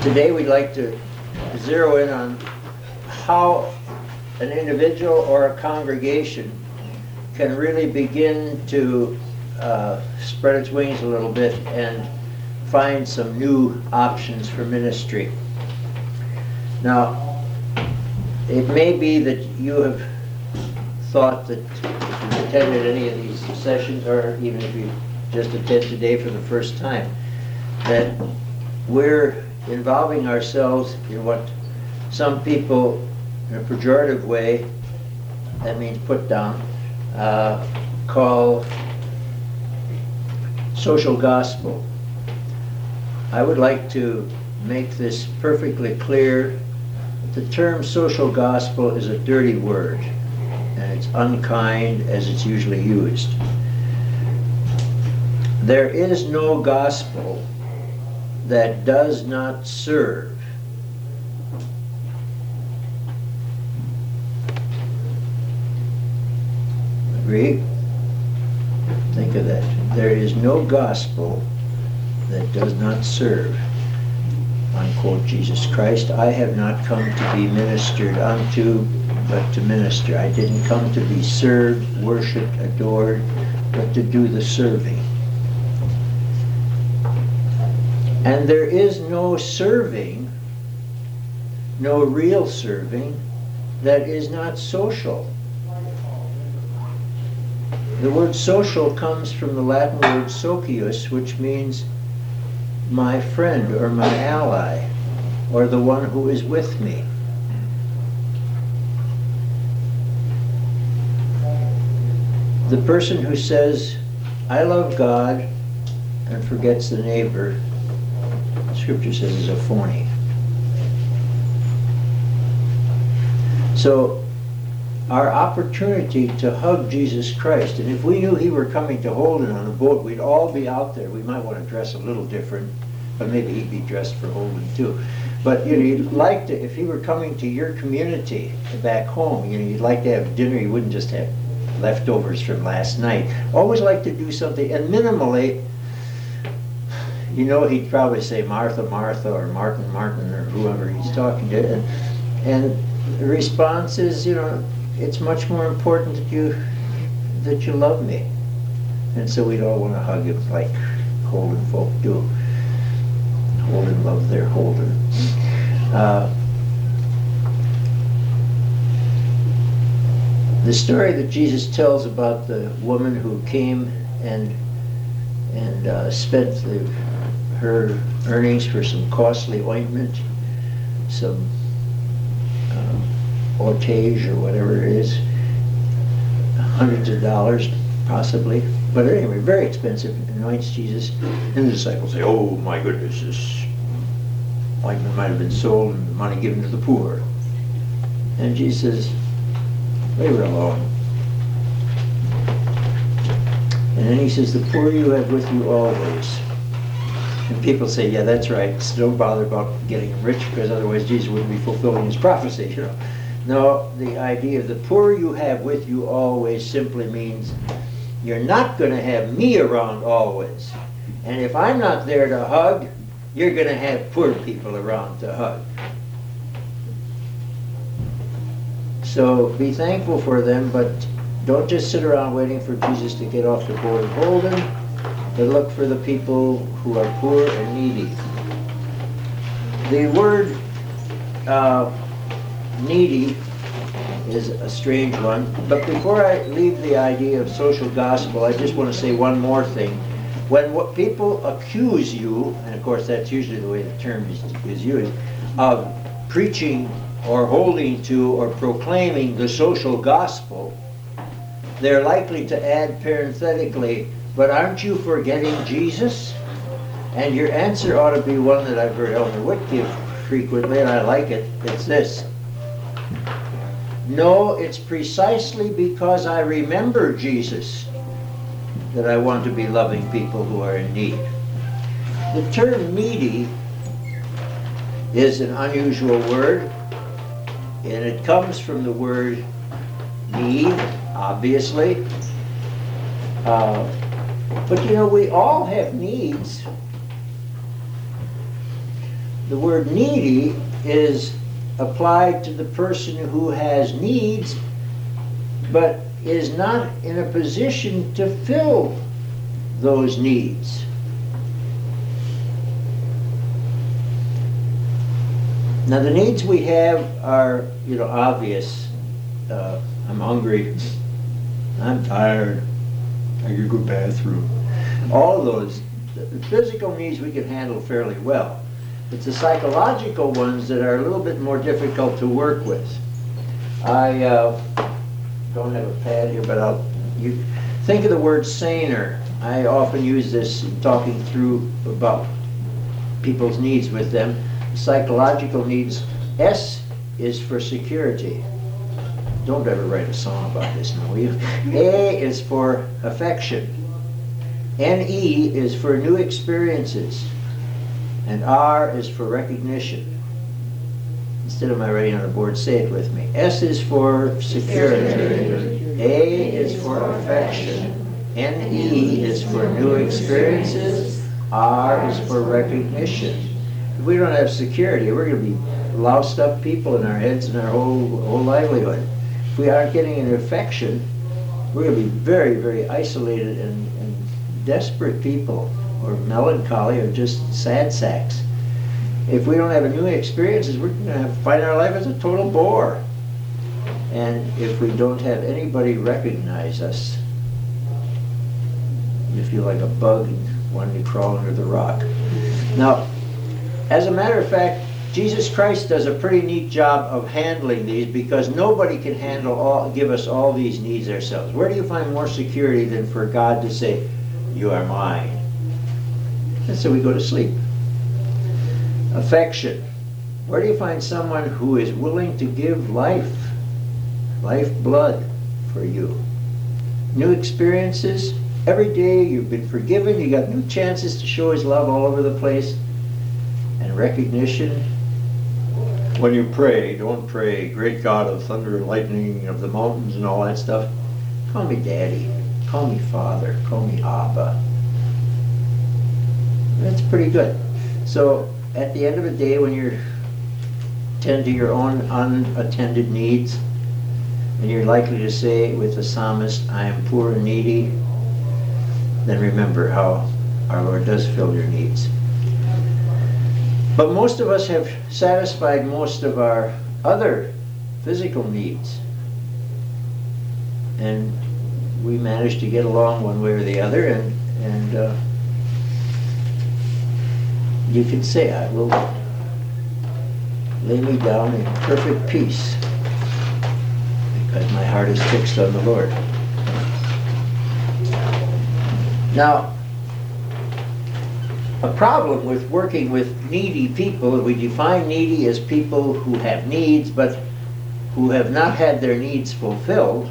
Today we'd like to zero in on how an individual or a congregation can really begin to spread its wings a little bit and find some new options for ministry. Now, it may be that you have thought that if you've attended any of these sessions, or even if you just attend today for the first time, that we're involving ourselves in what some people, in a pejorative way, that means put down, call social gospel. I would like to make this perfectly clear. The term social gospel is a dirty word, and it's unkind as it's usually used. There is no gospel that does not serve. Agree? Think of that. There is no gospel that does not serve. Unquote, Jesus Christ, I have not come to be ministered unto, but to minister. I didn't come to be served, worshipped, adored, but to do the serving. And there is no serving, no real serving, that is not social. The word social comes from the Latin word socius, which means my friend or my ally, or the one who is with me. The person who says, I love God, and forgets the neighbor, Scripture says is a phony. So, our opportunity to hug Jesus Christ, and if we knew he were coming to Holden on a boat, we'd all be out there. We might want to dress a little different, but maybe he'd be dressed for Holden too. But you'd like to, if he were coming to your community back home, you'd like to have dinner. You wouldn't just have leftovers from last night. Always like to do something, and minimally, he'd probably say Martha, Martha, or Martin, Martin, or whoever he's talking to. And the response is, it's much more important that you love me. And so we'd all want to hug him like Holden folk do. Holden love their Holden. The story that Jesus tells about the woman who came and spent her earnings for some costly ointment, some Ortage or whatever it is, hundreds of dollars possibly, but anyway, very expensive, anoints Jesus, and the disciples say, oh my goodness, this ointment might have been sold and the money given to the poor. And Jesus says, leave her alone. And then he says, the poor you have with you always. And people say, yeah, that's right, so don't bother about getting rich, because otherwise Jesus wouldn't be fulfilling his prophecy, No, the idea of the poor you have with you always simply means you're not going to have me around always. And if I'm not there to hug, you're going to have poor people around to hug. So be thankful for them, but don't just sit around waiting for Jesus to get off the boat of Holden, but look for the people who are poor and needy. The word needy is a strange one, but before I leave the idea of social gospel, I just want to say one more thing. When what people accuse you, and of course that's usually the way the term is used, of preaching or holding to or proclaiming the social gospel, they're likely to add parenthetically, but aren't you forgetting Jesus? And your answer ought to be one that I've heard Elmer Witt give frequently, and I like it. It's this. No, it's precisely because I remember Jesus that I want to be loving people who are in need. The term needy is an unusual word, and it comes from the word need, obviously. But we all have needs. the word needy is applied to the person who has needs, but is not in a position to fill those needs. Now the needs we have are, obvious. I'm hungry, I'm tired, I could go bathroom. all of those. The physical needs we can handle fairly well. It's the psychological ones that are a little bit more difficult to work with. I don't have a pad here, but you think of the word saner. I often use this in talking through about people's needs with them. Psychological needs. S is for security. Don't ever write a song about this now, will you? A is for affection. NE is for new experiences. And R is for recognition. Instead of my writing on a board, say it with me. S is for security. A is for affection. NE is for new experiences. R is for recognition. If we don't have security, we're going to be loused up people in our heads and our whole livelihood. If we aren't getting an affection, we're going to be very, very isolated and desperate people, or melancholy, or just sad sacks. If we don't have new experiences, we're going to find our life as a total bore. And if we don't have anybody recognize us, you feel like a bug and wanting to crawl under the rock. Now, as a matter of fact, Jesus Christ does a pretty neat job of handling these, because nobody can give us all these needs ourselves. Where do you find more security than for God to say, "You are mine"? And so we go to sleep. Affection. Where do you find someone who is willing to give lifeblood for you? New experiences. Every day you've been forgiven, you got new chances to show His love all over the place. And recognition. When you pray, don't pray, "Great God of thunder and lightning, of the mountains," and all that stuff. Call me Daddy. Call me Father. Call me Abba. That's pretty good. So at the end of the day, when you tend to your own unattended needs, and you're likely to say with the psalmist, "I am poor and needy," then remember how our Lord does fill your needs. But most of us have satisfied most of our other physical needs. And we manage to get along one way or the other, and you can say, "I will lay me down in perfect peace, because my heart is fixed on the Lord." Now, a problem with working with needy people, we define needy as people who have needs, but who have not had their needs fulfilled.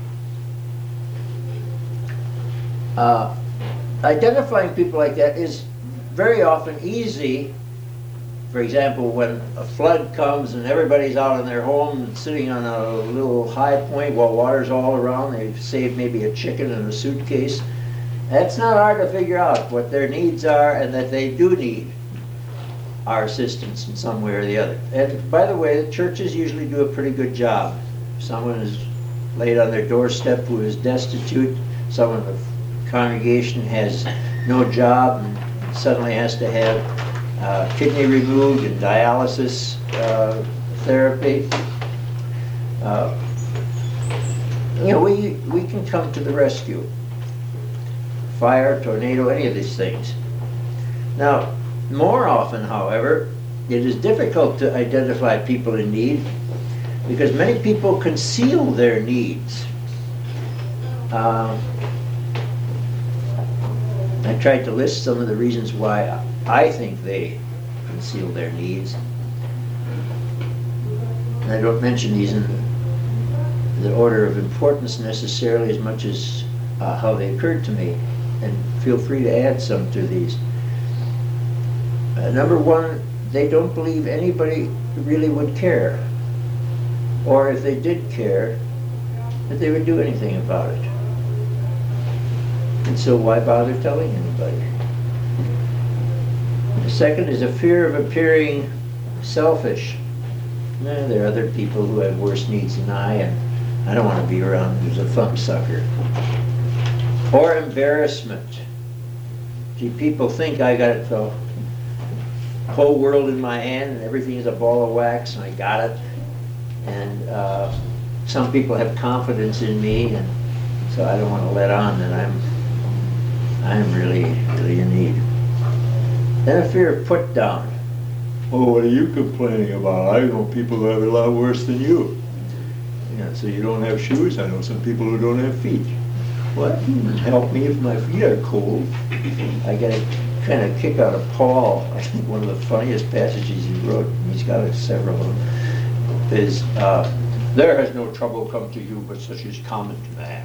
Identifying people like that is very often easy. For example, when a flood comes and everybody's out in their home and sitting on a little high point while water's all around, they've saved maybe a chicken in a suitcase. That's not hard to figure out what their needs are, and that they do need our assistance in some way or the other. And by the way, the churches usually do a pretty good job. If someone is laid on their doorstep who is destitute, someone in the congregation has no job and suddenly has to have kidney removed and dialysis therapy. We can come to the rescue. Fire, tornado, any of these things. Now, more often, however, it is difficult to identify people in need, because many people conceal their needs. I tried to list some of the reasons why I think they conceal their needs. And I don't mention these in the order of importance necessarily as much as how they occurred to me. And feel free to add some to these. Number one, they don't believe anybody really would care. Or if they did care, that they would do anything about it. And so why bother telling anybody? The second is a fear of appearing selfish. There are other people who have worse needs than I, and I don't want to be around who's a thumbsucker. Or embarrassment. Gee, people think I got the whole world in my hand and everything is a ball of wax and I got it. And some people have confidence in me, and so I don't want to let on that I'm really in need. Then a fear of put down. Oh, what are you complaining about? I know people who have it a lot worse than you. Yeah, so you don't have shoes? I know some people who don't have feet. What? Help me if my feet are cold. I got a kind of kick out of Paul. I think one of the funniest passages he wrote, and he's got several of them, is, there has no trouble come to you but such as common to man.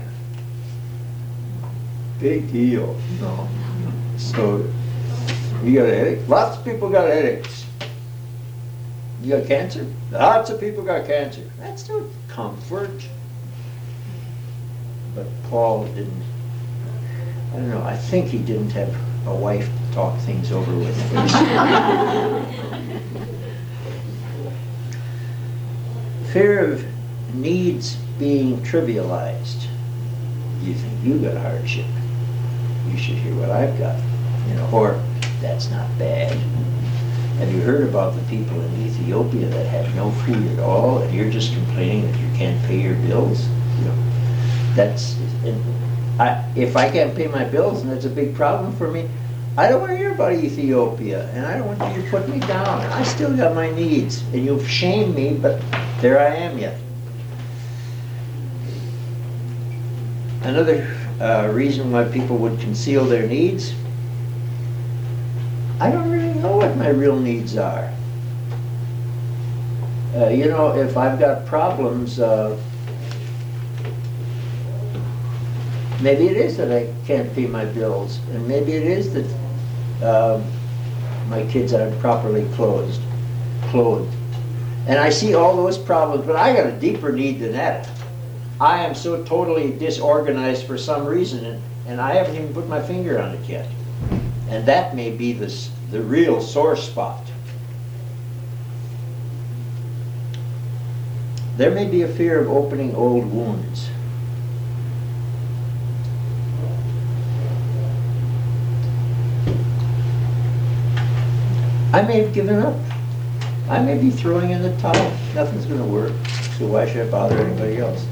Big deal, you know. So, you got a headache? Lots of people got headaches. You got cancer? Lots of people got cancer. That's no comfort. But Paul didn't, I don't know, I think he didn't have a wife to talk things over with first. Fear of needs being trivialized. You think you got hardship. You should hear what I've got. You know, or that's not bad. Have you heard about the people in Ethiopia that have no food at all, and you're just complaining that you can't pay your bills? You know, that's, if I can't pay my bills, and that's a big problem for me, I don't want to hear about Ethiopia, and I don't want you to put me down. I still got my needs, and you've shamed me, but there I am yet. Another reason why people would conceal their needs, I don't really know what my real needs are. You know, if I've got problems, maybe it is that I can't pay my bills, and maybe it is that my kids aren't properly clothed. And I see all those problems, but I got a deeper need than that. I am so totally disorganized for some reason, and I haven't even put my finger on it yet. And that may be the real sore spot. There may be a fear of opening old wounds. I may have given up. I may be throwing in the towel. Nothing's going to work, so why should I bother anybody else?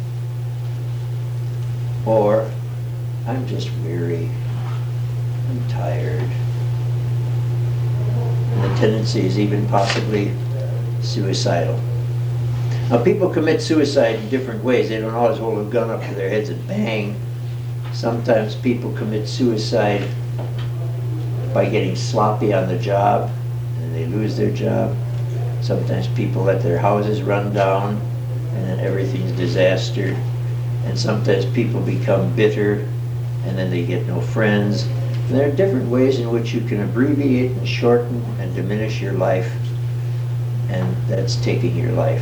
Or I'm just weary. I'm tired. And the tendency is even possibly suicidal. Now, people commit suicide in different ways. They don't always hold a gun up to their heads and bang. Sometimes people commit suicide by getting sloppy on the job, and they lose their job. Sometimes people let their houses run down, and then everything's disaster. And sometimes people become bitter, and then they get no friends. And there are different ways in which you can abbreviate and shorten and diminish your life, and that's taking your life.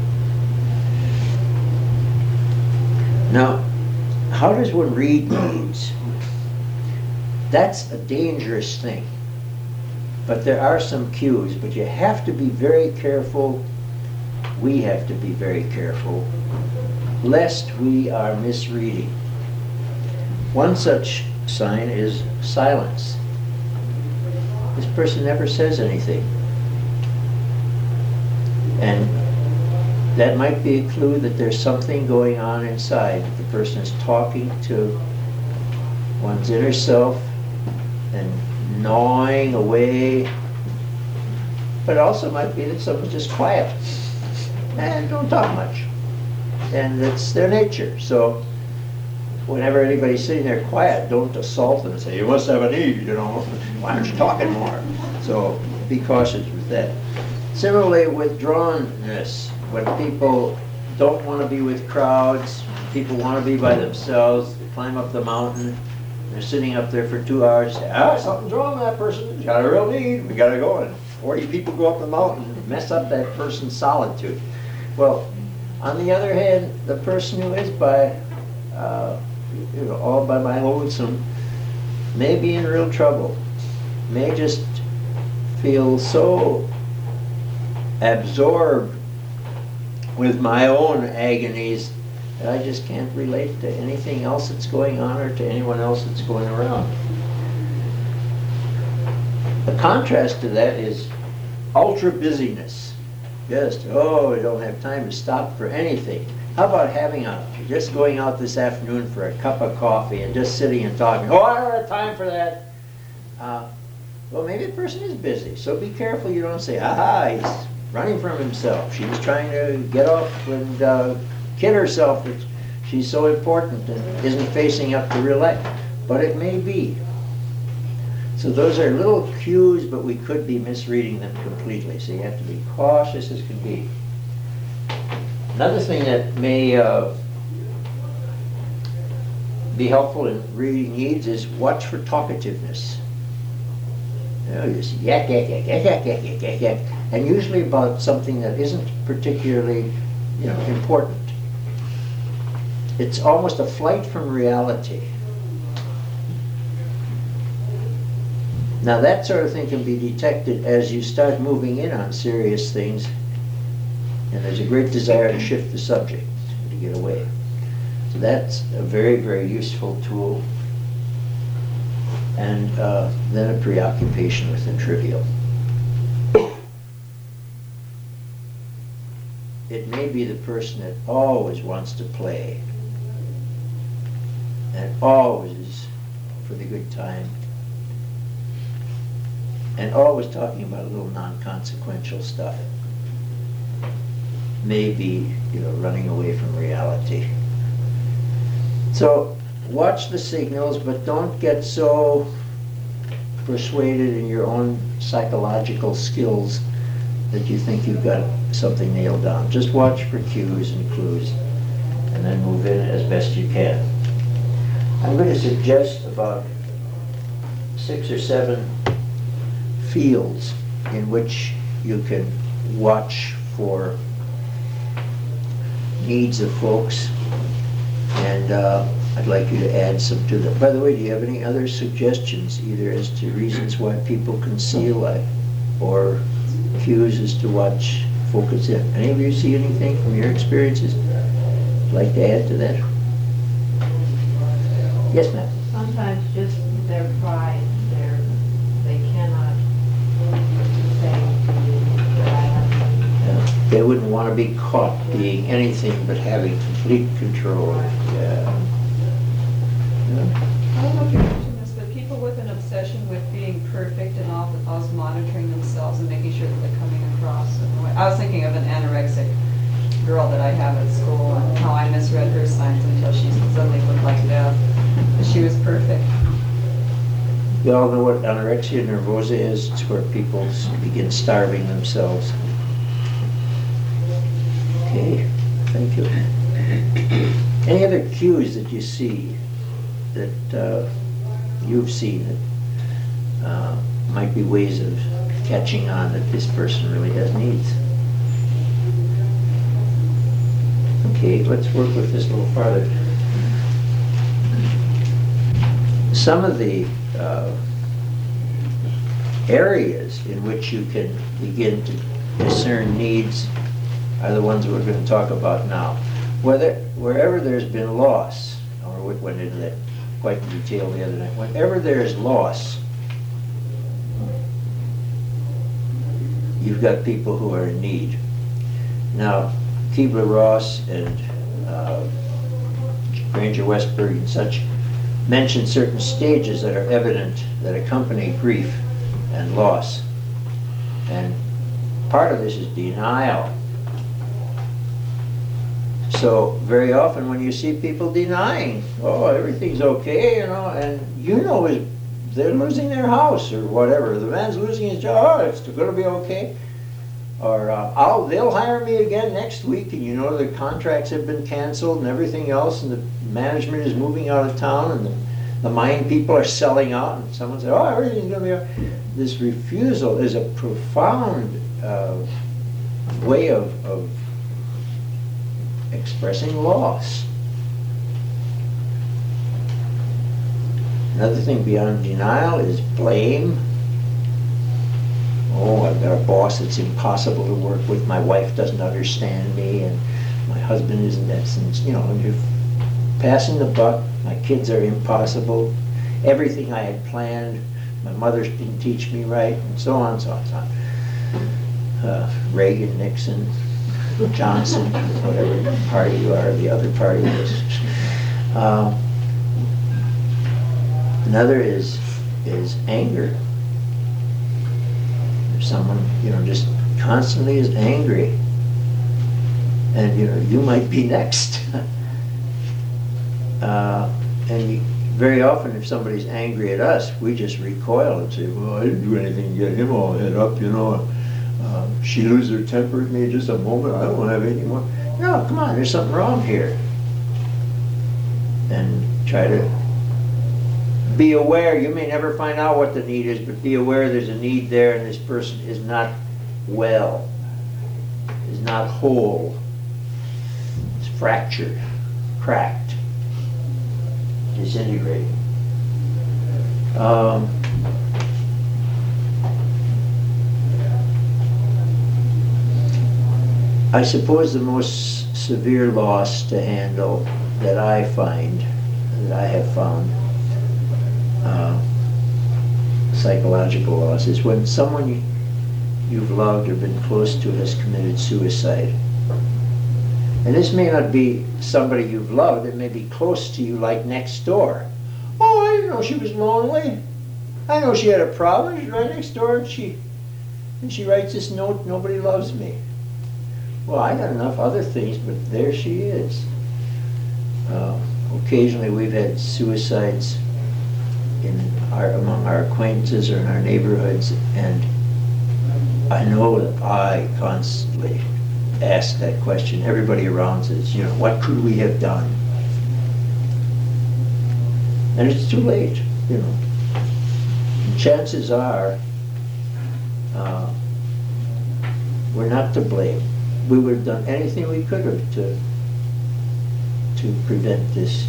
Now, how does one read needs? That's a dangerous thing. But there are some cues, but you have to be very careful. We have to be very careful, lest we are misreading. One such sign is silence. This person never says anything. And that might be a clue that there's something going on inside. The person is talking to one's inner self and gnawing away. But also might be that someone's just quiet and don't talk much. And that's their nature. So whenever anybody's sitting there quiet, don't assault them and say, you must have a need, you know, why aren't you talking more? So be cautious with that. Similarly, withdrawnness, when people don't want to be with crowds, people want to be by themselves, they climb up the mountain, they're sitting up there for 2 hours, say, something's wrong with that person, he's got a real need, we gotta go. And 40 people go up the mountain and mess up that person's solitude. Well, on the other hand, the person who is by, all by my lonesome, may be in real trouble, may just feel so absorbed with my own agonies that I just can't relate to anything else that's going on or to anyone else that's going around. The contrast to that is ultra busyness. Just, oh, we don't have time to stop for anything. How about just going out this afternoon for a cup of coffee and just sitting and talking? Oh, I don't have time for that. Well, maybe the person is busy, so be careful you don't say, aha, he's running from himself. She's trying to get off and kid herself that she's so important and isn't facing up to real life. But it may be. So those are little cues, but we could be misreading them completely. So you have to be cautious as can be. Another thing that may be helpful in reading needs is watch for talkativeness. You know, you see yak, yak, yak, yak, yak, yak, yak, yak, yak, and usually about something that isn't particularly, important. It's almost a flight from reality. Now that sort of thing can be detected as you start moving in on serious things, and there's a great desire to shift the subject, to get away. So that's a very, very useful tool. And then a preoccupation with the trivial. It may be the person that always wants to play, and always is for the good time, and always talking about a little non-consequential stuff. Maybe, running away from reality. So watch the signals, but don't get so persuaded in your own psychological skills that you think you've got something nailed down. Just watch for cues and clues, and then move in as best you can. I'm going to suggest about 6 or 7 fields in which you can watch for needs of folks, and I'd like you to add some to them. By the way, do you have any other suggestions, either as to reasons why people conceal or cues as to watch focus in? Any of you see anything from your experiences you'd like to add to that? Yes, ma'am. Sometimes just their pride, they cannot say that I have. They wouldn't want to be caught being anything but having complete control. Yeah. I don't know if you mentioned this, but people with an obsession with being perfect and always monitoring themselves and making sure that they're coming across in the way. I was thinking of an anorexic girl that I have at school and how I misread her signs until she suddenly looked like death. But she was perfect. You all know what anorexia nervosa is? It's where people begin starving themselves. Okay, thank you. Any other cues that you see that you've seen that might be ways of catching on that this person really has needs? Okay, let's work with this a little farther. Some of the areas in which you can begin to discern needs are the ones we're going to talk about now. Wherever there's been loss, or we went into that quite in detail the other night, whenever there is loss, you've got people who are in need. Now, Kubler-Ross and Granger-Westberg and such mention certain stages that are evident that accompany grief and loss. And part of this is denial. So very often when you see people denying, oh, everything's okay, and they're losing their house or whatever, the man's losing his job, oh, it's going to be okay. Or they'll hire me again next week, and the contracts have been canceled and everything else, and the management is moving out of town, and the mine people are selling out, and someone says, oh, everything's going to be okay. This refusal is a profound way of expressing loss. Another thing beyond denial is blame. oh, I've got a boss that's impossible to work with, my wife doesn't understand me, and my husband isn't this, and, you know, and you're passing the buck, my kids are impossible, everything I had planned, my mother didn't teach me right, and so on, so on, so on. Reagan, Nixon, Johnson, whatever party you are, the other party is. Another is anger. If someone, you know, just constantly is angry, and, you know, you might be next. Very often, if somebody's angry at us, we just recoil and say, well, I didn't do anything to get him all head up, you know. She loses her temper at me just a moment, I don't have any more. No, come on, there's something wrong here. And try to be aware. You may never find out what the need is, but be aware there's a need there, and this person is not well, is not whole, is fractured, cracked, disintegrating. I suppose the most severe loss to handle that I find, that I have found, psychological loss, is when someone you've loved or been close to has committed suicide. And this may not be somebody you've loved, it may be close to you, like next door. Oh, I didn't know she was lonely. I know she had a problem, she's right next door, and she writes this note, nobody loves me. Well, I got enough other things, but there she is. Occasionally we've had suicides among our acquaintances or in our neighborhoods, and I know that I constantly ask that question. Everybody around says, you know, what could we have done? And it's too late, you know. And chances are we're not to blame. We would have done anything we could have to prevent this.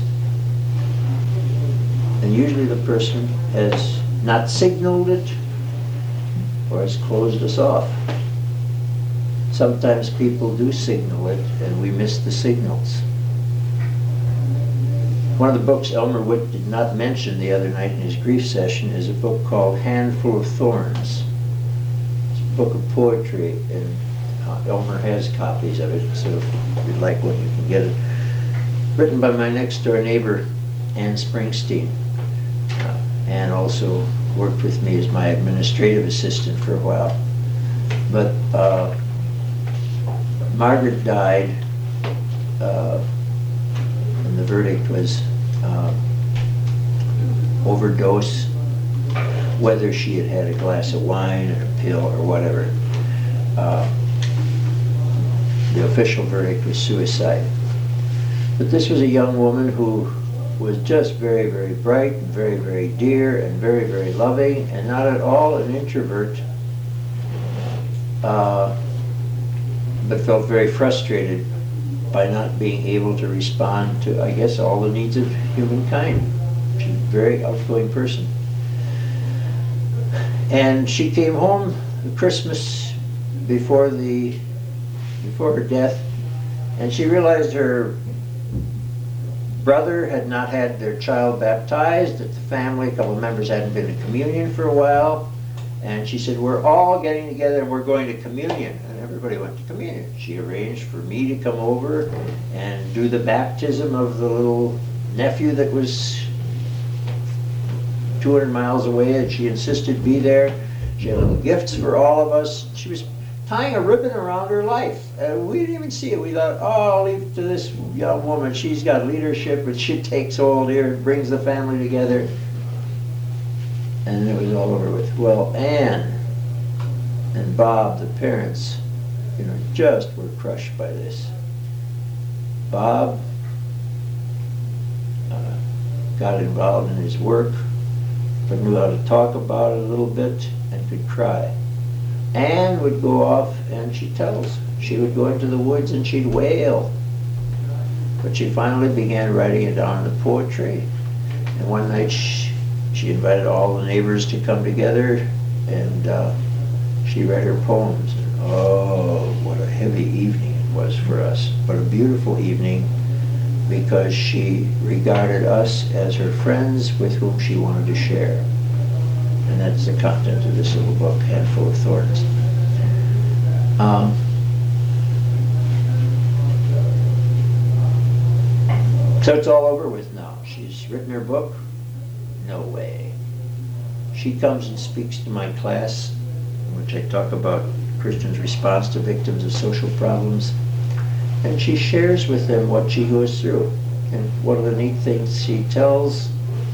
And usually the person has not signaled it or has closed us off. Sometimes people do signal it and we miss the signals. One of the books Elmer Witt did not mention the other night in his grief session is a book called Handful of Thorns. It's a book of poetry, and Elmer has copies of it, so if you'd like one, you can get it. Written by my next door neighbor, Ann Springsteen. Ann also worked with me as my administrative assistant for a while. But Margaret died, and the verdict was overdose, whether she had had a glass of wine or a pill or whatever. The official verdict was suicide. But this was a young woman who was just very, very bright, and very, very dear, and very, very loving, and not at all an introvert, but felt very frustrated by not being able to respond to, I guess, all the needs of humankind. She's a very outgoing person. And she came home Christmas before her death, and she realized her brother had not had their child baptized, that the family, a couple of members hadn't been to communion for a while, and she said, we're all getting together and we're going to communion, and everybody went to communion. She arranged for me to come over and do the baptism of the little nephew that was 200 miles away, and she insisted be there. She had little gifts for all of us. She was tying a ribbon around her life. We didn't even see it. We thought, oh, I'll leave it to this young woman. She's got leadership, and she takes hold here and brings the family together. And it was all over with. Well, Ann and Bob, the parents, you know, just were crushed by this. Bob got involved in his work, but knew how to talk about it a little bit and could cry. Ann would go off, and she tells, she would go into the woods and she'd wail. But she finally began writing it down in the poetry. And one night she invited all the neighbors to come together, and She read her poems. And, oh, what a heavy evening it was for us. But a beautiful evening, because she regarded us as her friends with whom she wanted to share. And that's the content of this little book, Handful of Thorns. So it's all over with now. She's written her book? No way. She comes and speaks to my class, in which I talk about Christians' response to victims of social problems. And she shares with them what she goes through. And one of the neat things she tells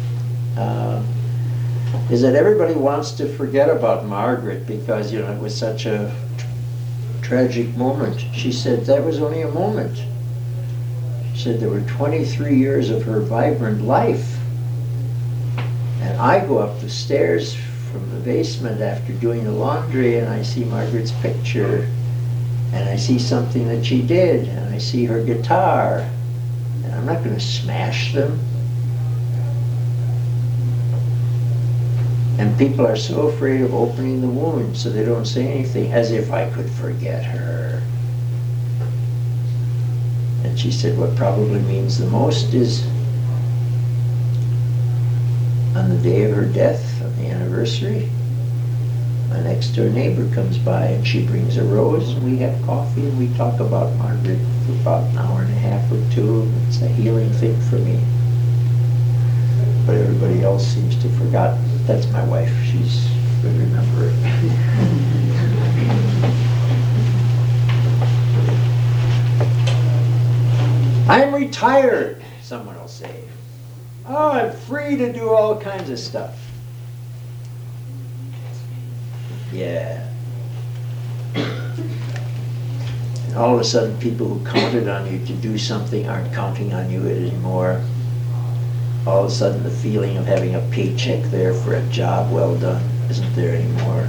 is that everybody wants to forget about Margaret because, you know, it was such a tragic moment. She said that was only a moment. She said there were 23 years of her vibrant life. And I go up the stairs from the basement after doing the laundry and I see Margaret's picture and I see something that she did and I see her guitar and I'm not going to smash them. And people are so afraid of opening the wound so they don't say anything, as if I could forget her. And she said what probably means the most is on the day of her death, on the anniversary, my next door neighbor comes by and she brings a rose and we have coffee and we talk about Margaret for about an hour and a half or two. It's a healing thing for me. But everybody else seems to have forgotten. That's my wife. She's good to remember it. I'm retired, someone will say. Oh, I'm free to do all kinds of stuff. Yeah. And all of a sudden, people who counted on you to do something aren't counting on you anymore. All of a sudden, the feeling of having a paycheck there for a job well done isn't there anymore.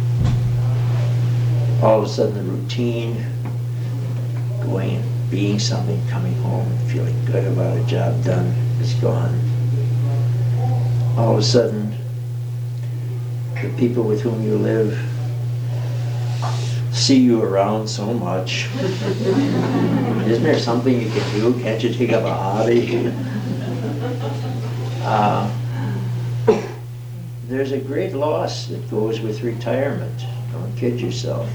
All of a sudden, the routine, going and being something, coming home, feeling good about a job done is gone. All of a sudden, the people with whom you live see you around so much. Isn't there something you can do? Can't you take up a hobby? There's a great loss that goes with retirement. Don't kid yourself.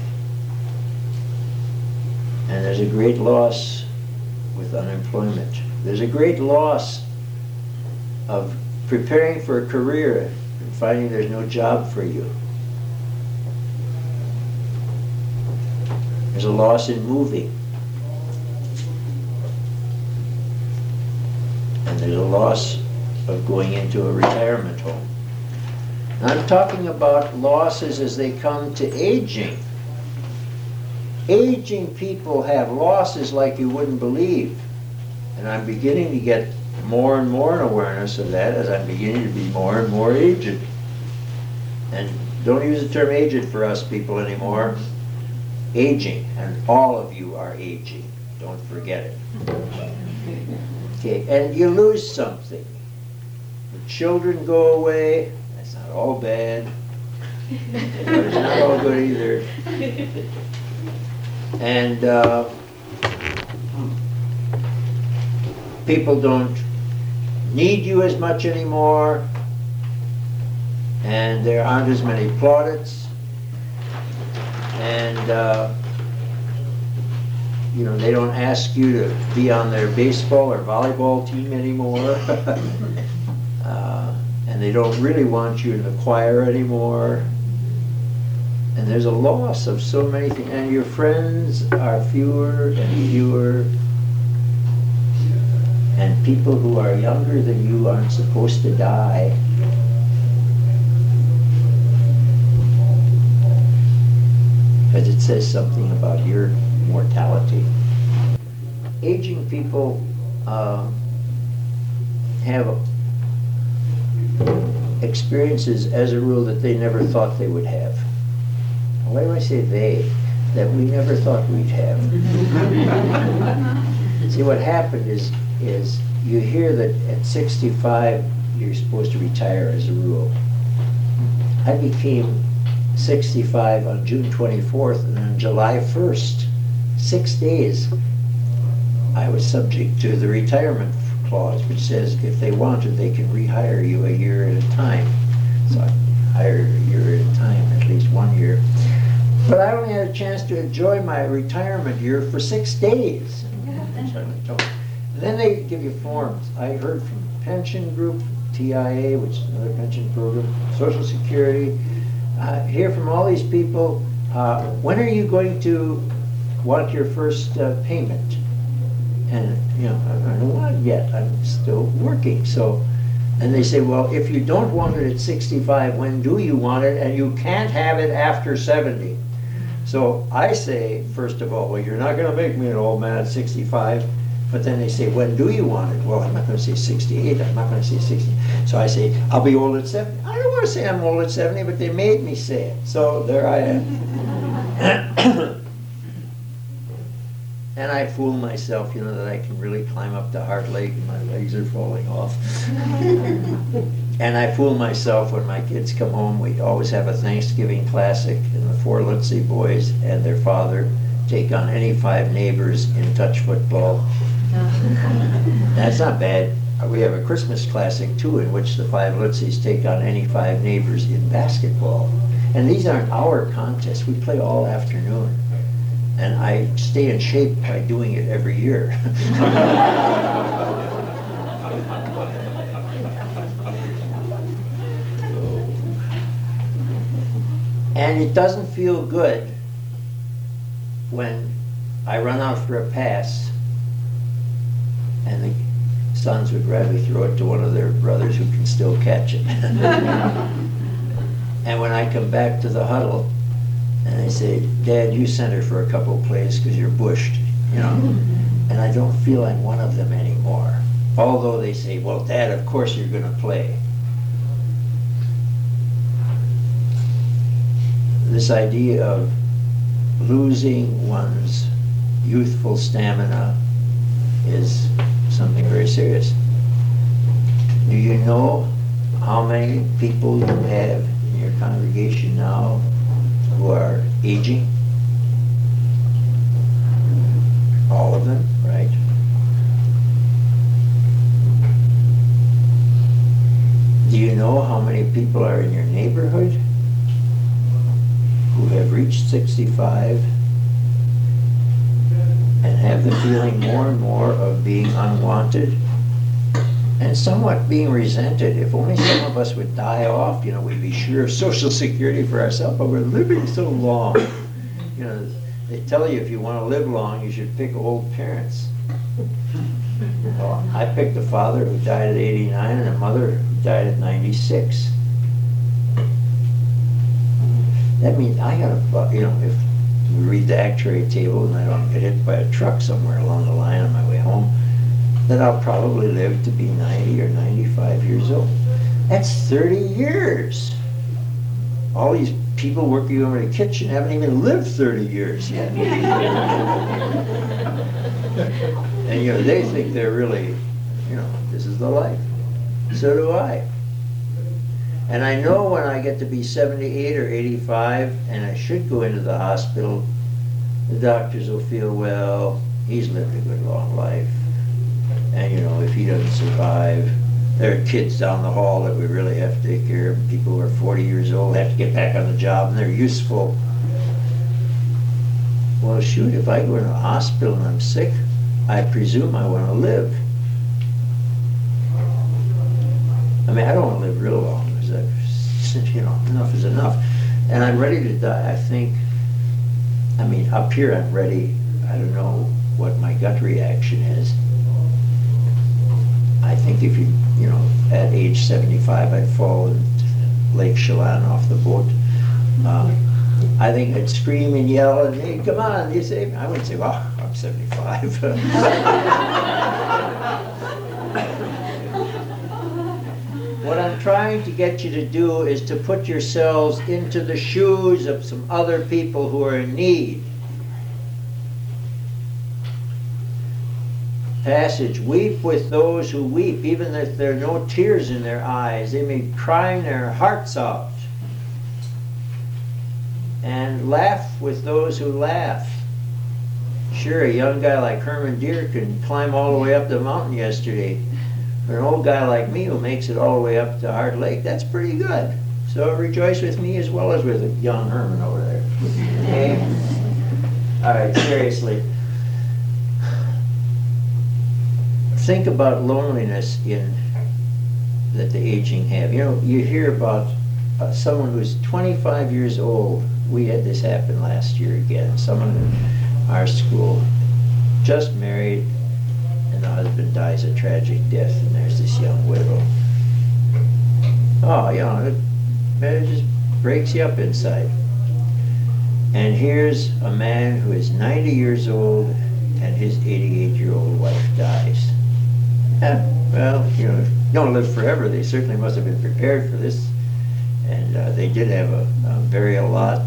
And there's a great loss with unemployment. There's a great loss of preparing for a career and finding there's no job for you. There's a loss in moving. And there's a loss of going into a retirement home. I'm talking about losses as they come to aging. Aging people have losses like you wouldn't believe. And I'm beginning to get more and more an awareness of that as I'm beginning to be more and more aged. And don't use the term aged for us people anymore. Aging, and all of you are aging. Don't forget it. Okay, and you lose something. The children go away. That's not all bad. But it's not all good either. And people don't need you as much anymore, and there aren't as many plaudits, and you know, they don't ask you to be on their baseball or volleyball team anymore. And they don't really want you in the choir anymore. And there's a loss of so many things. And your friends are fewer and fewer. And people who are younger than you aren't supposed to die. Because it says something about your mortality. Aging people have experiences as a rule that they never thought they would have. Why do I say they? That we never thought we'd have. See, what happened is you hear that at 65 you're supposed to retire as a rule. I became 65 on June 24th, and on July 1st, 6 days, I was subject to the retirement clause, which says if they wanted, they can rehire you a year at a time. So I hired a year at a time, at least 1 year. But I only had a chance to enjoy my retirement year for 6 days. And then they give you forms. I heard from Pension Group, TIA, which is another pension program, Social Security. Hear from all these people, when are you going to want your first payment? And, I don't want it yet, I'm still working. So, and they say, well, if you don't want it at 65, when do you want it? And you can't have it after 70. So I say, first of all, well, you're not gonna make me an old man at 65. But then they say, when do you want it? Well, I'm not gonna say 68, I'm not gonna say 60. So I say, I'll be old at 70. I don't wanna say I'm old at 70, but they made me say it. So there I am. And I fool myself, that I can really climb up to Heart Lake and my legs are falling off. And I fool myself when my kids come home. We always have a Thanksgiving classic, and the 4 Lutzy boys and their father take on any 5 neighbors in touch football. That's not bad. We have a Christmas classic too, in which the 5 Lutzys take on any 5 neighbors in basketball. And these aren't our contests. We play all afternoon. And I stay in shape by doing it every year. And it doesn't feel good when I run out for a pass and the sons would rather throw it to one of their brothers who can still catch it. And when I come back to the huddle and they say, Dad, you center for a couple of plays because you're bushed, and I don't feel I'm one of them anymore. Although they say, well, Dad, of course you're going to play. This idea of losing one's youthful stamina is something very serious. Do you know how many people you have in your congregation now who are aging? All of them, right? Do you know how many people are in your neighborhood who have reached 65 and have the feeling more and more of being unwanted and somewhat being resented? If only some of us would die off, we'd be sure of Social Security for ourselves, but we're living so long. They tell you if you want to live long, you should pick old parents. Well, I picked a father who died at 89 and a mother who died at 96. That means I gotta, if we read the actuary table and I don't get hit by a truck somewhere along the line on my way home, then I'll probably live to be 90 or 95 years old. That's 30 years. All these people working over the kitchen haven't even lived 30 years yet. And they think they're really, this is the life. So do I. And I know when I get to be 78 or 85 and I should go into the hospital, the doctors will feel, well, he's lived a good long life. And if he doesn't survive, there are kids down the hall that we really have to take care of. People who are 40 years old have to get back on the job and they're useful. Well, shoot, if I go into a hospital and I'm sick, I presume I want to live. I mean, I don't want to live real long, because enough is enough. And I'm ready to die, I think. I mean, up here I'm ready. I don't know what my gut reaction is. I think if at age 75 I'd fall into Lake Chelan off the boat. I think I'd scream and yell and, hey, come on, you save me. I wouldn't say, well, I'm 75. What I'm trying to get you to do is to put yourselves into the shoes of some other people who are in need. Passage, weep with those who weep, even if there are no tears in their eyes. They may be crying their hearts out. and laugh with those who laugh. Sure, a young guy like Herman Deere can climb all the way up the mountain yesterday. For an old guy like me who makes it all the way up to Hard Lake, that's pretty good. So rejoice with me as well as with a young Herman over there. Okay? All right, seriously. Think about loneliness that the aging have. You know, you hear about someone who's 25 years old. We had this happen last year again. Someone in our school, just married, and the husband dies a tragic death, and there's this young widow. Oh, you know, it just breaks you up inside. And here's a man who is 90 years old, and his 88-year-old wife dies. Yeah, well, you know, don't live forever. They certainly must have been prepared for this. And they did have a burial lot,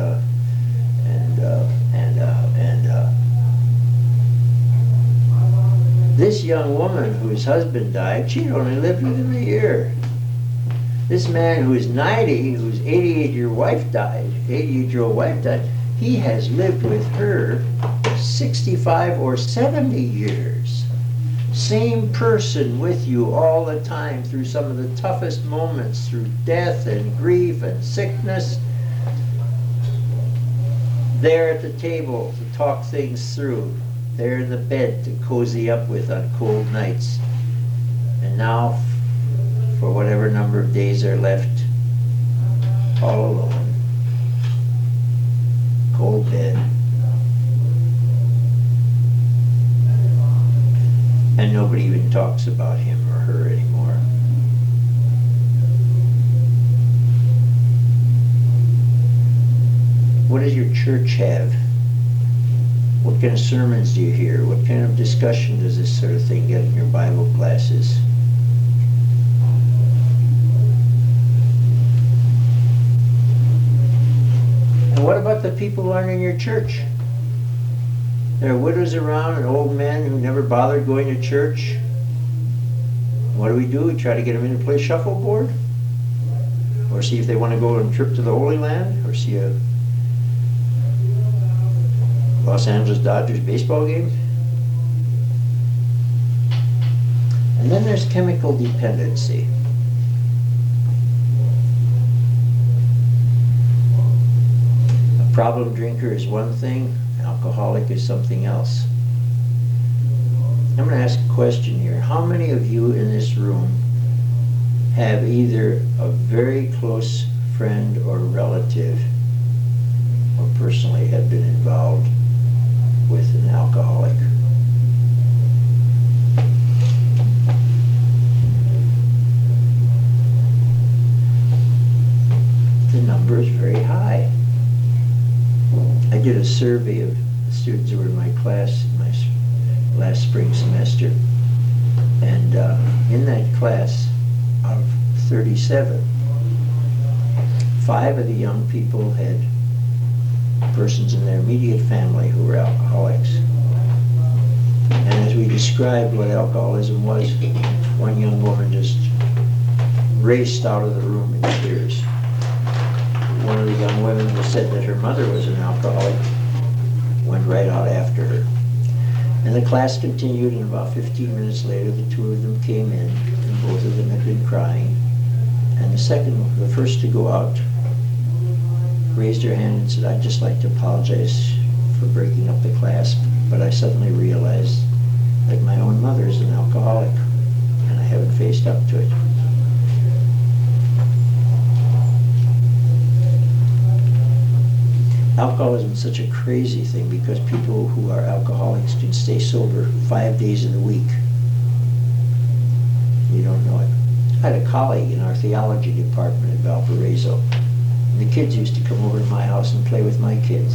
this young woman whose husband died, she'd only lived with him a year. This man who is 90, whose 88-year-old wife died, he has lived with her 65 or 70 years. Same person with you all the time through some of the toughest moments, through death and grief and sickness. There at the table to talk things through. There in the bed to cozy up with on cold nights. And now, for whatever number of days are left, all alone. Cold bed. And nobody even talks about him or her anymore. What does your church have? What kind of sermons do you hear? What kind of discussion does this sort of thing get in your Bible classes? And what about the people who aren't in your church? There are widows around and old men who never bothered going to church. What do? We try to get them in to play shuffleboard? Or see if they want to go on a trip to the Holy Land? Or see a Los Angeles Dodgers baseball game? And then there's chemical dependency. A problem drinker is one thing. Alcoholic is something else. I'm going to ask a question here. How many of you in this room have either a very close friend or relative or personally have been involved with an alcoholic? The number is very high. I did a survey of the students who were in my class in my last spring semester, and in that class, out of 37, 5 of the young people had persons in their immediate family who were alcoholics. And as we described what alcoholism was, one young woman just raced out of the room in tears. One of the young women who said that her mother was an alcoholic went right out after her. And the class continued, and about 15 minutes later, the 2 of them came in, and both of them had been crying. And the first to go out, raised her hand and said, "I'd just like to apologize for breaking up the class, but I suddenly realized that my own mother is an alcoholic, and I haven't faced up to it." Alcoholism is such a crazy thing because people who are alcoholics can stay sober 5 days of the week. You don't know it. I had a colleague in our theology department at Valparaiso. And the kids used to come over to my house and play with my kids.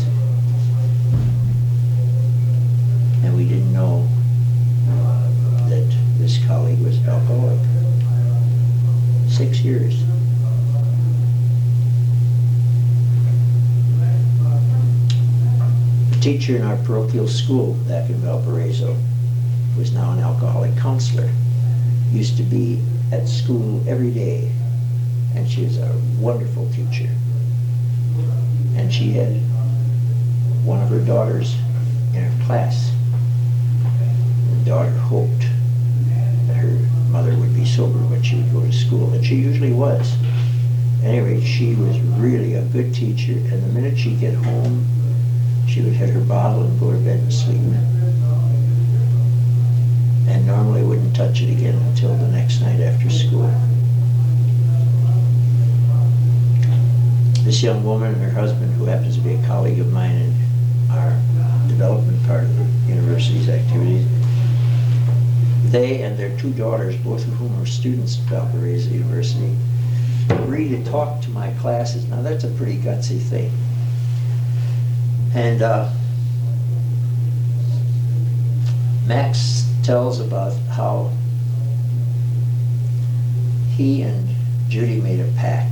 And we didn't know that this colleague was alcoholic. 6 years. A teacher in our parochial school back in Valparaiso was now an alcoholic counselor. Used to be at school every day, and she was a wonderful teacher. And she had one of her daughters in her class. The daughter hoped that her mother would be sober when she would go to school, and she usually was. At any rate, she was really a good teacher, and the minute she'd get home, she would hit her bottle and go to bed and sleep. And normally wouldn't touch it again until the next night after school. This young woman and her husband, who happens to be a colleague of mine in our development part of the university's activities, they and their two daughters, both of whom were students at Valparaiso University, agreed to talk to my classes. Now that's a pretty gutsy thing. And Max tells about how he and Judy made a pact.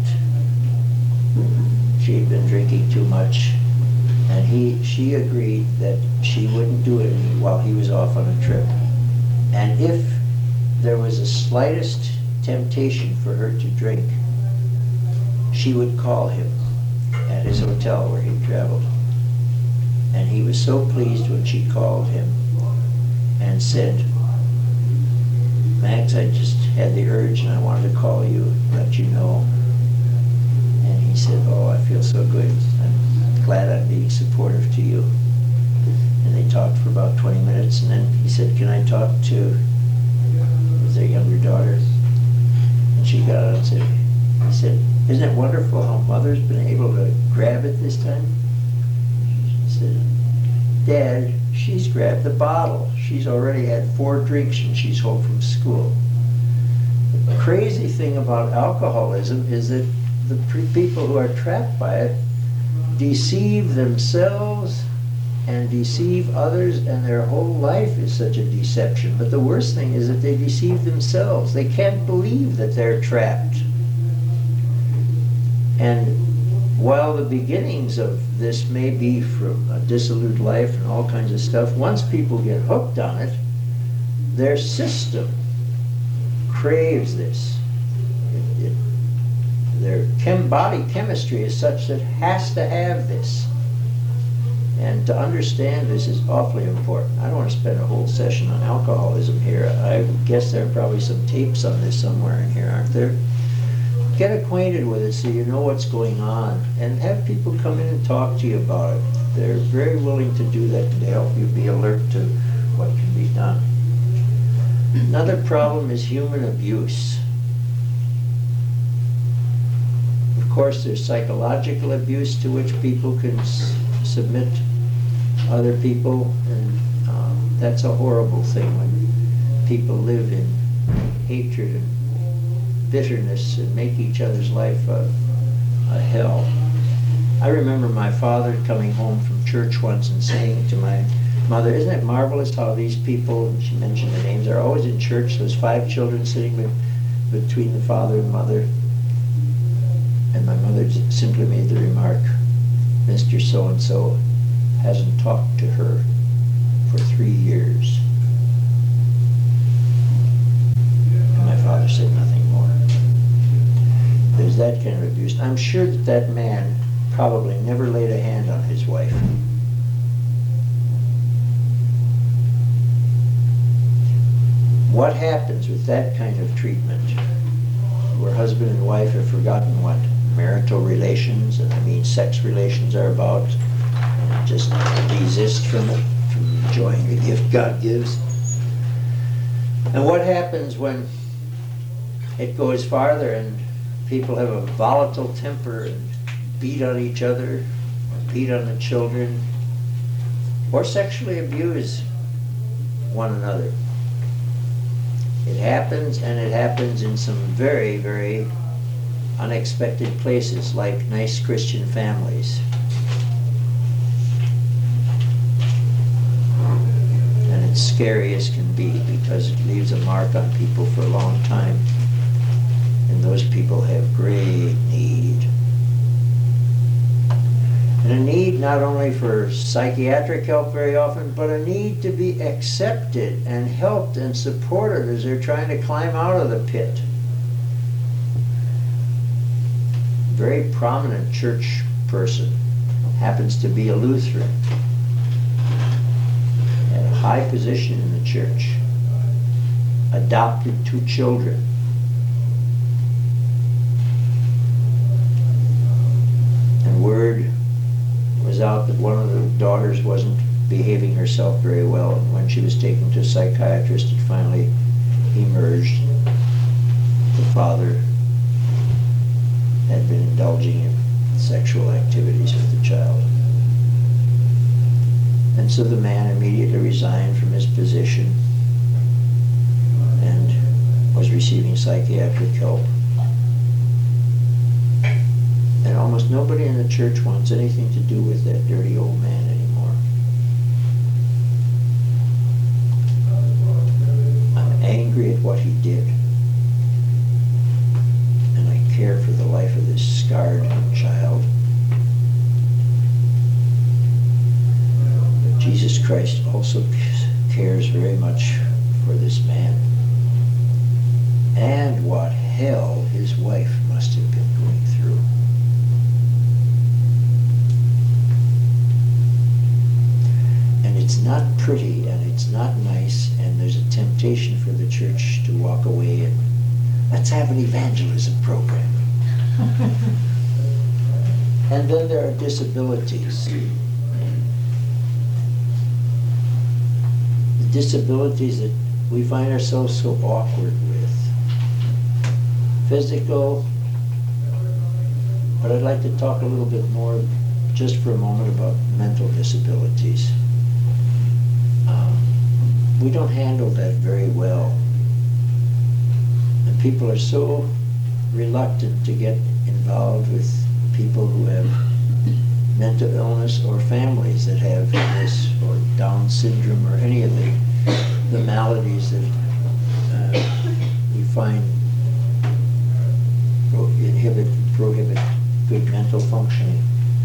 She had been drinking too much, and she agreed that she wouldn't do it while he was off on a trip. And if there was the slightest temptation for her to drink, she would call him at his hotel where he traveled. And he was so pleased when she called him and said, "Max, I just had the urge and I wanted to call you, let you know." And he said, "Oh, I feel so good. I'm glad I'm being supportive to you." And they talked for about 20 minutes, and then he said, "Can I talk to their younger daughter?" And she got up and said, he said, "Isn't it wonderful how Mother's been able to grab it this time?" She said, "Dad, she's grabbed the bottle. She's already had 4 drinks and she's home from school." The crazy thing about alcoholism is that the people who are trapped by it deceive themselves and deceive others, and their whole life is such a deception. But the worst thing is that they deceive themselves. They can't believe that they're trapped. And while the beginnings of this may be from a dissolute life and all kinds of stuff, once people get hooked on it, their system craves this. Their body chemistry is such that it has to have this. And to understand this is awfully important. I don't want to spend a whole session on alcoholism here. I guess there are probably some tapes on this somewhere in here, aren't there? Get acquainted with it so you know what's going on, and have people come in and talk to you about it. They're very willing to do that and to help you be alert to what can be done. Another problem is human abuse. Of course, there's psychological abuse to which people can submit other people, and that's a horrible thing when people live in hatred and bitterness and make each other's life a hell. I remember my father coming home from church once and saying to my mother, "Isn't it marvelous how these people," and she mentioned the names, "are always in church. There's 5 children sitting between the father and mother." And my mother simply made the remark, "Mr. So-and-so hasn't talked to her for 3 years." And my father said nothing more. There's that kind of abuse. I'm sure that that man probably never laid a hand on his wife. What happens with that kind of treatment, where husband and wife have forgotten what marital relations, and I mean sex relations, are about, and just desist from it, from enjoying the gift God gives? And what happens when it goes farther and people have a volatile temper and beat on each other, or beat on the children, or sexually abuse one another? It happens, and it happens in some very, very unexpected places, like nice Christian families. And it's scary as can be, because it leaves a mark on people for a long time. And those people have great need. And a need not only for psychiatric help very often, but a need to be accepted and helped and supported as they're trying to climb out of the pit. Very prominent church person happens to be a Lutheran, had a high position in the church, adopted 2 children. And word was out that one of the daughters wasn't behaving herself very well, and when she was taken to a psychiatrist, it finally emerged the father had been indulging in sexual activities with the child. And so the man immediately resigned from his position and was receiving psychiatric help. And almost nobody in the church wants anything to do with that dirty old man anymore. I'm angry at what he did. And I care for the life of this scarred child. But Jesus Christ also cares very much for this man. And what hell his wife must have been going through. And it's not pretty, and it's not nice, and there's a temptation for the church to walk away and let's have an evangelism program. And then there are disabilities. The disabilities that we find ourselves so awkward with. Physical, but I'd like to talk a little bit more, just for a moment, about mental disabilities. We don't handle that very well. And people are so reluctant to get involved with people who have mental illness or families that have this, or Down syndrome, or any of the maladies that we find prohibit good mental functioning.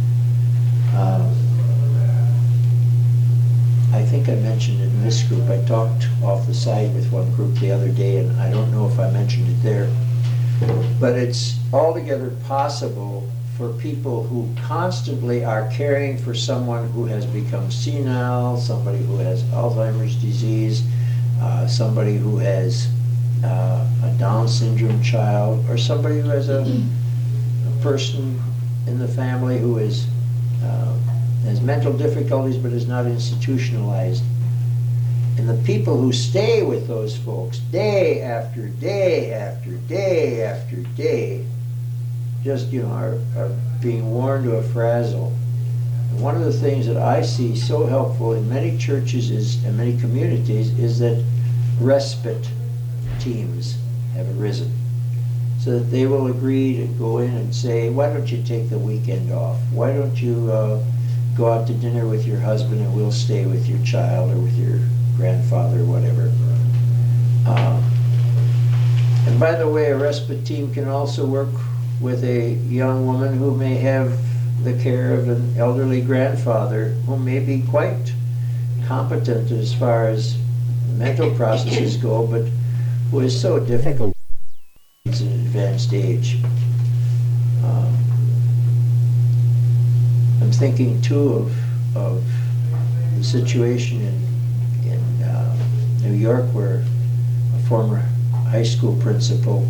I think I mentioned in this group, I talked off the side with one group the other day, and I don't know if I mentioned it there, but it's altogether possible for people who constantly are caring for someone who has become senile, somebody who has Alzheimer's disease, somebody who has a Down syndrome child, or somebody who has a person in the family who is has mental difficulties but is not institutionalized. And the people who stay with those folks day after day after day after day just, are being worn to a frazzle. And one of the things that I see so helpful in many churches and many communities is that respite teams have arisen, so that they will agree to go in and say, why don't you take the weekend off? Why don't you go out to dinner with your husband and we'll stay with your child or with your grandfather or whatever. And by the way, a respite team can also work with a young woman who may have the care of an elderly grandfather who may be quite competent as far as mental processes go, but who is so difficult at an advanced age. I'm thinking too of the situation in New York, where a former high school principal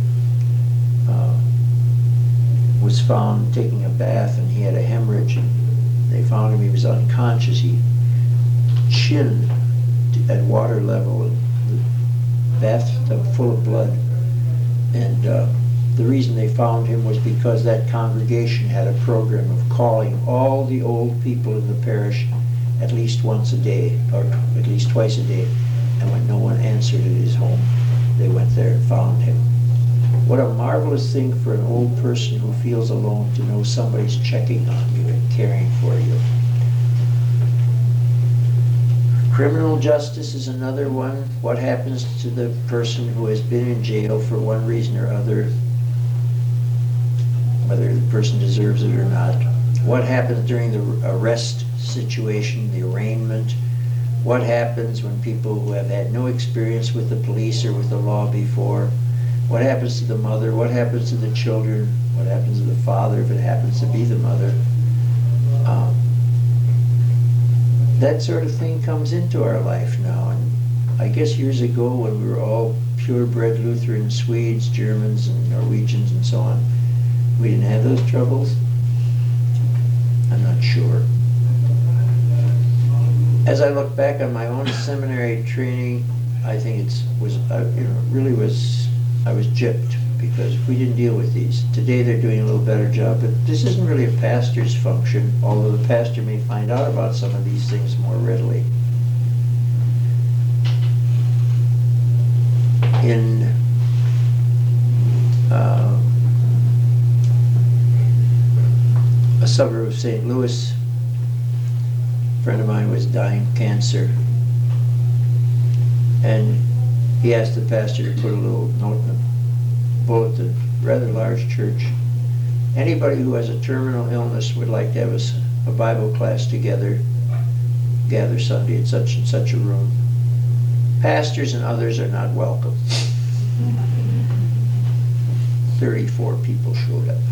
was found taking a bath, and he had a hemorrhage, and they found him, he was unconscious. He chinned at water level, and the bathtub full of blood. And the reason they found him was because that congregation had a program of calling all the old people in the parish at least once a day, or at least twice a day. And when no one answered at his home, they went there and found him. What a marvelous thing for an old person who feels alone to know somebody's checking on you and caring for you. Criminal justice is another one. What happens to the person who has been in jail for one reason or other, whether the person deserves it or not? What happens during the arrest situation, the arraignment? What happens when people who have had no experience with the police or with the law before? What happens to the mother? What happens to the children? What happens to the father if it happens to be the mother? That sort of thing comes into our life now. And I guess years ago, when we were all purebred Lutheran Swedes, Germans, and Norwegians and so on, we didn't have those troubles. I'm not sure. As I look back on my own seminary training, I think I was gypped because we didn't deal with these. Today they're doing a little better job, but this isn't really a pastor's function, although the pastor may find out about some of these things more readily. In a suburb of St. Louis, a friend of mine was dying of cancer, and he asked the pastor to put a little note in the bulletin, rather large church. Anybody who has a terminal illness would like to have a Bible class together, gather Sunday at such and such a room. Pastors and others are not welcome. 34 people showed up.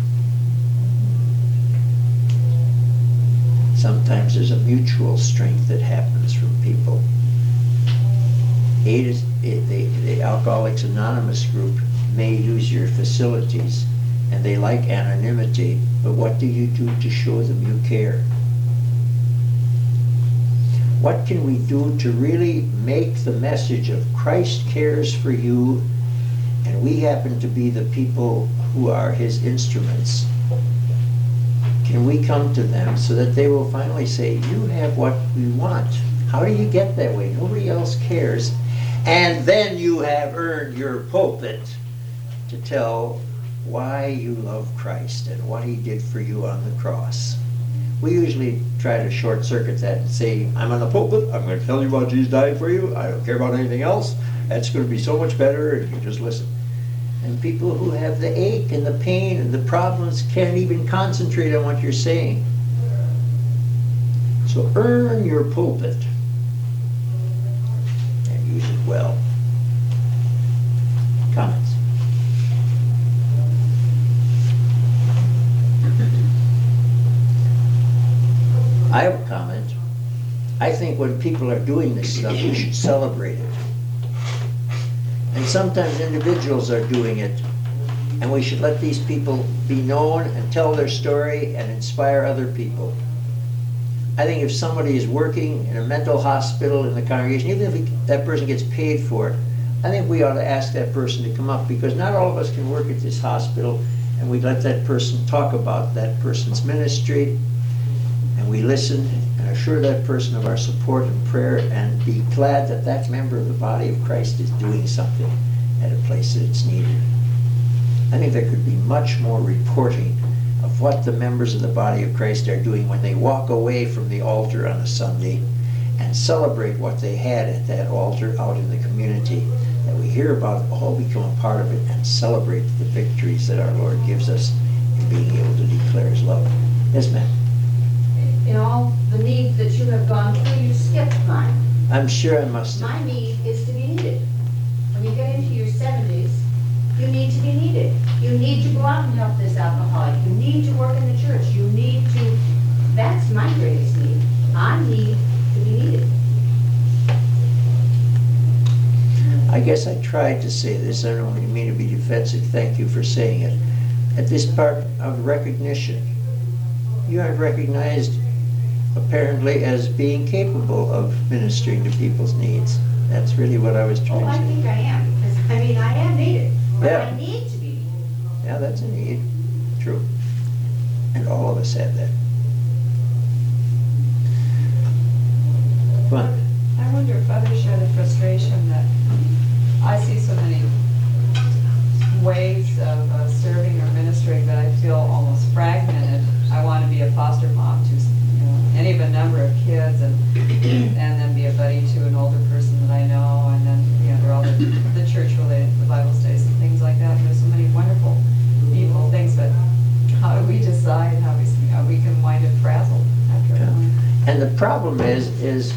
Sometimes there's a mutual strength that happens from people. The Alcoholics Anonymous group may use your facilities, and they like anonymity, but what do you do to show them you care? What can we do to really make the message of Christ cares for you, and we happen to be the people who are his instruments? Can we come to them so that they will finally say, you have what we want? How do you get that way? Nobody else cares. And then you have earned your pulpit to tell why you love Christ and what he did for you on the cross. We usually try to short circuit that and say, I'm on the pulpit, I'm going to tell you about Jesus died for you, I don't care about anything else, that's going to be so much better, and you just listen. And people who have the ache and the pain and the problems can't even concentrate on what you're saying. So earn your pulpit and use it well. Comments? I have a comment. I think when people are doing this stuff, we should celebrate it. And sometimes individuals are doing it, and we should let these people be known and tell their story and inspire other people. I think if somebody is working in a mental hospital in the congregation, even if that person gets paid for it, I think we ought to ask that person to come up, because not all of us can work at this hospital, and we let that person talk about that person's ministry, and we listen and assure that person of our support and prayer, and be glad that that member of the body of Christ is doing something at a place that it's needed. I think there could be much more reporting of what the members of the body of Christ are doing when they walk away from the altar on a Sunday and celebrate what they had at that altar out in the community, that we hear about, all become a part of it, and celebrate the victories that our Lord gives us in being able to declare his love. Yes, ma'am. In all the needs that you have gone through, you skipped mine. I'm sure I must have. My need is to be needed. When you get into your 70s, you need to be needed. You need to go out and help this alcoholic. You need to work in the church. You need to, that's my greatest need. I need to be needed. I guess I tried to say this, I don't mean to be defensive, thank you for saying it. At this part of recognition, you are recognized apparently as being capable of ministering to people's needs. That's really what I was Oh, trying I to say. think I am, because, I mean, I am needed, but Yeah. I need to be needed. Yeah, that's a need, true. And all of us have that. Come on. I wonder if others share the frustration that I see so many ways of serving or ministering that I feel almost fragmented. I want to be a foster mom to any of a number of kids, and then be a buddy to an older person that I know, and then there are all the church related, the Bible studies and things like that. There's so many wonderful people things, but how do we decide how we can wind up frazzled after a Yeah. point? And the problem is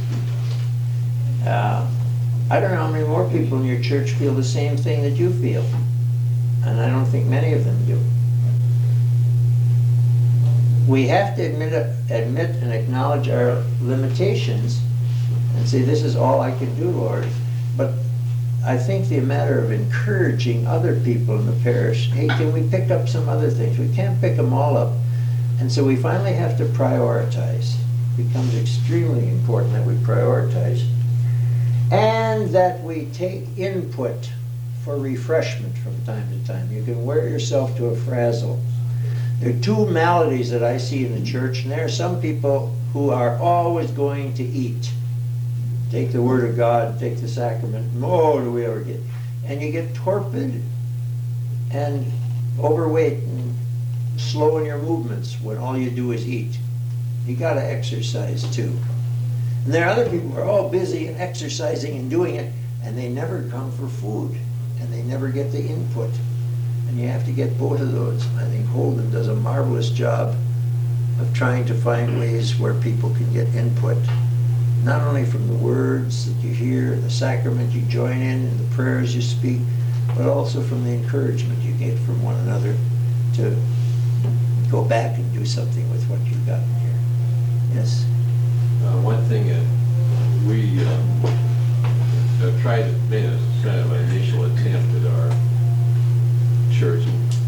I don't know how many more people in your church feel the same thing that you feel. And I don't think many of them do. we have to admit and acknowledge our limitations and say, this is all I can do, Lord. But I think the matter of encouraging other people in the parish, hey, can we pick up some other things? We can't pick them all up. And so we finally have to prioritize. It becomes extremely important that we prioritize. And that we take input for refreshment from time to time. You can wear yourself to a frazzle. There are two maladies that I see in the church, and there are some people who are always going to eat. Take the Word of God, take the sacrament. Oh, do we ever get? And you get torpid and overweight and slow in your movements when all you do is eat. You got to exercise too. And there are other people who are all busy and exercising and doing it, and they never come for food, and they never get the input. And you have to get both of those. I think Holden does a marvelous job of trying to find ways where people can get input, not only from the words that you hear, the sacrament you join in, and the prayers you speak, but also from the encouragement you get from one another to go back and do something with what you've got here. Yes? One thing that we tried to make a kind of an initial attempt at our church.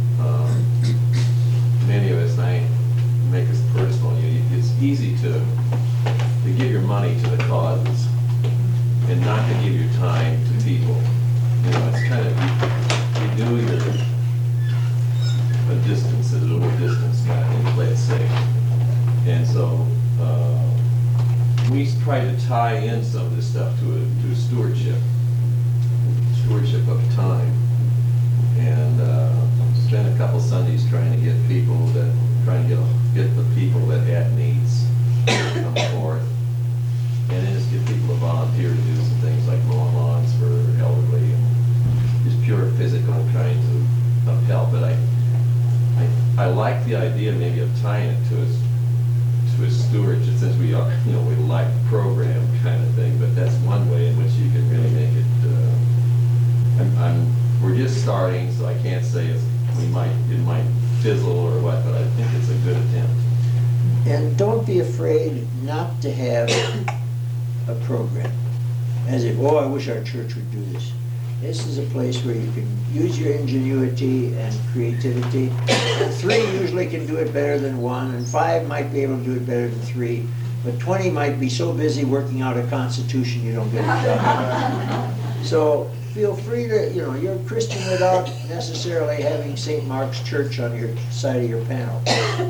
Many of us, and I make this personal, it's easy to give your money to the causes and not to give your time to people. You know, it's kind of, you do your a distance, a little distance, kind of thing, play it safe. And so we try to tie in some of this stuff to a stewardship of time. And spent a couple Sundays trying to get the people that had needs to come forth, and then just get people to volunteer to do some things like mowing lawns for elderly and just pure physical trying to help. But I like the idea maybe of tying it to a stewardship, since we are, we like the program kind of thing. But that's one way in which you can really make it. We're just starting, so I can't say it might fizzle or what, but I think it's a good attempt. And don't be afraid not to have a program. As if, I wish our church would do this. This is a place where you can use your ingenuity and creativity. And 3 usually can do it better than 1, and 5 might be able to do it better than 3, but 20 might be so busy working out a constitution you don't get it done. So feel free to, you're a Christian without necessarily having St. Mark's Church on your side of your panel.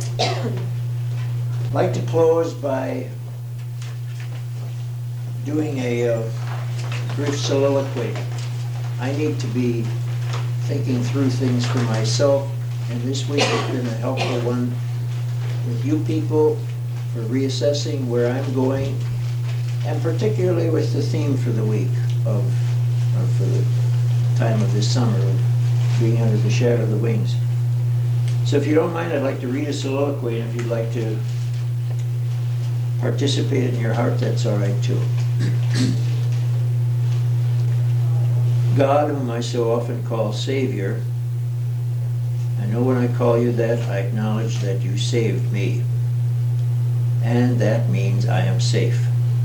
I'd like to close by doing a brief soliloquy. I need to be thinking through things for myself, and this week has been a helpful one with you people for reassessing where I'm going, and particularly with the theme for the week for the time of this summer of being under the shadow of the wings. So if you don't mind, I'd like to read a soliloquy, and if you'd like to participate in your heart, that's all right too. God, whom I so often call Savior, I know when I call you that, I acknowledge that you saved me. And that means I am safe.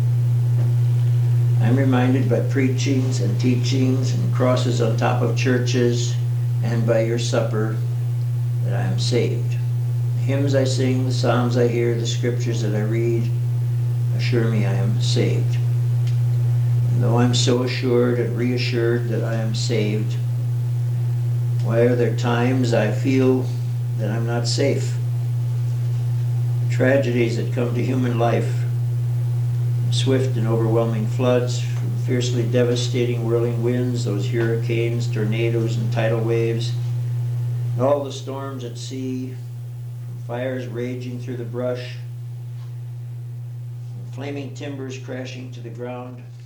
I'm reminded by preachings and teachings and crosses on top of churches and by your supper that I am saved. The hymns I sing, the psalms I hear, the scriptures that I read assure me I am saved. And though I'm so assured and reassured that I am saved, why are there times I feel that I'm not safe? The tragedies that come to human life, from swift and overwhelming floods, from fiercely devastating whirling winds, those hurricanes, tornadoes, and tidal waves, and all the storms at sea, from fires raging through the brush, from flaming timbers crashing to the ground,